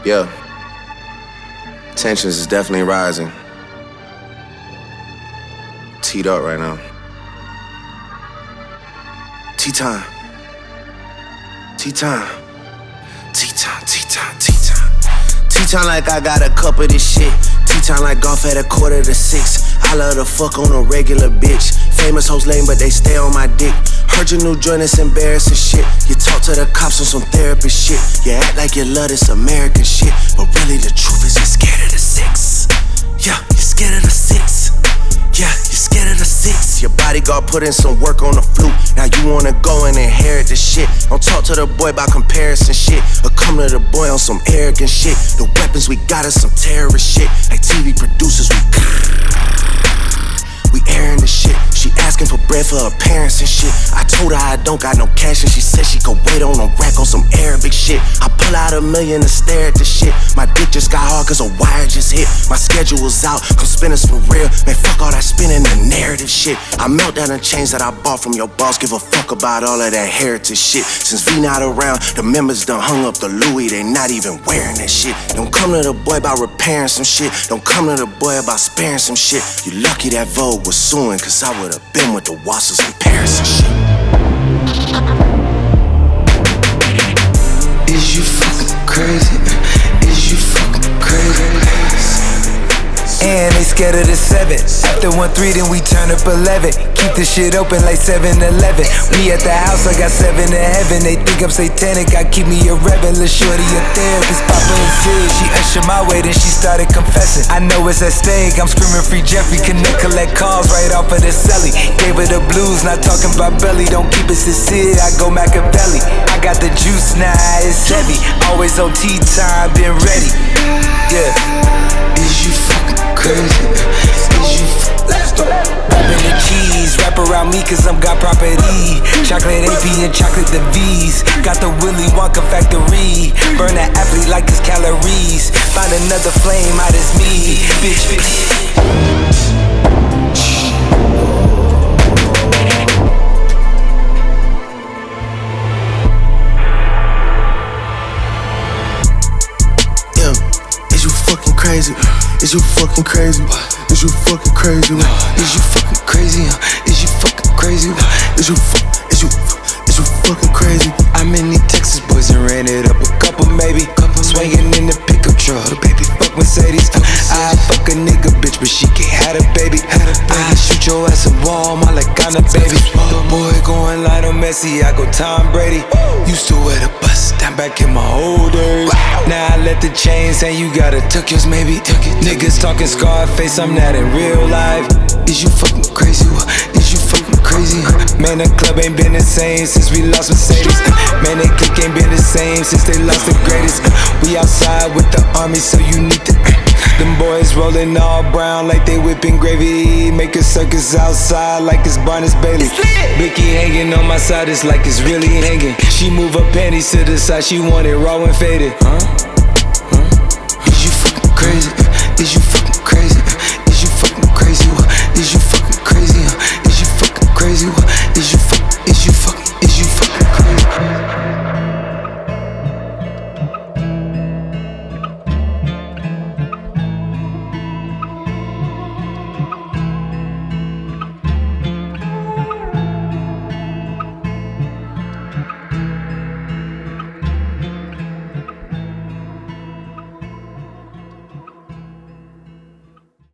Yeah. Tensions is definitely rising. Teed up right now. Tea time. Tea time. Tea time, tea time, tea time. Tea time like I got a cup of this shit. Tea time like golf at 5:45. I love to fuck on a regular bitch. Famous hoes lame, but they stay on my dick. Heard your new joint is embarrassing shit. You talk to the cops on some therapist shit. You act like you love this American shit, but really the truth is you're scared of the six. Yeah, you're scared of the six. Yeah, you're scared of the six. Your bodyguard put in some work on the flute. Now you wanna go and inherit the shit. Don't talk to the boy about comparison shit, or come to the boy on some arrogant shit. The weapons we got is some terrorist shit. Like TV producers, we airing the shit. She asking for bread for her parents and shit. I told her I don't got no cash and she said she could wait on a rack on some Arabic shit. I pull out $1 million to stare at the shit. My dick just got hard cause a wire just hit. My schedule was out, come spin us for real. Man, fuck all that spinning the narrative shit. I melt down the chains that I bought from your boss. Give a fuck about all of that heritage shit. Since V not around, the members done hung up the Louis. They not even wearing that shit. Don't come to the boy about repairing some shit. Don't come to the boy about sparing some shit. You lucky that Vogue was suing, cause I would've been with the Wassers in Paris and shit. Is you fucking crazy? Is you fucking crazy? And they scared of the 7. After 1-3, then we turn up 11. Keep the shit open like 7-Eleven. We at the house, I got 7 to heaven. They think I'm satanic, I keep me a rebel. Lil' shorty a therapist, Papa and Sid. She ushered my way, then she started confessing. I know it's at stake, I'm screaming free Jeffrey. Connect, collect calls right off of the celly. Gave her the blues, not talking about belly. Don't keep it sincere, I go Machiavelli. I got the juice now, it's heavy. Always on tea time, been ready. Yeah. Is you fucking crazy? Is you Rapping the cheese, wrap around me cause I'm got property. Chocolate AP and chocolate the V's. Got the Willy Wonka factory. Burn that athlete like his calories. Find another flame, out as me. Bitch. Crazy. Is you fucking crazy? Is you fucking crazy? Is you fucking crazy? Is you fucking crazy? Is you fucking crazy? I'm in these Texas boys and ran it up a couple maybe. Swinging in the pickup truck, baby fuck Mercedes. I fuck a nigga bitch, but she can't have a baby. I shoot your ass a wall, my like I'm a baby. The boy going Lionel Messi, I go Tom Brady. Used to wear the bus, down back in my old days. Now I let the chains hang, you gotta took yours maybe. Niggas talking Scarface, I'm not in real life. Is you fucking crazy? Is you fucking crazy? Man, the club ain't been the same since we lost Mercedes. Man, they clique ain't been the same since they lost the greatest. We outside with the army, so you need to. Them boys rolling all brown like they whipping gravy. Make a circus outside like it's Barnes Bailey. Blicky hanging on my side, it's like it's really hanging. She move her panties to the side, she want it raw and faded. Is you fucking crazy? Is you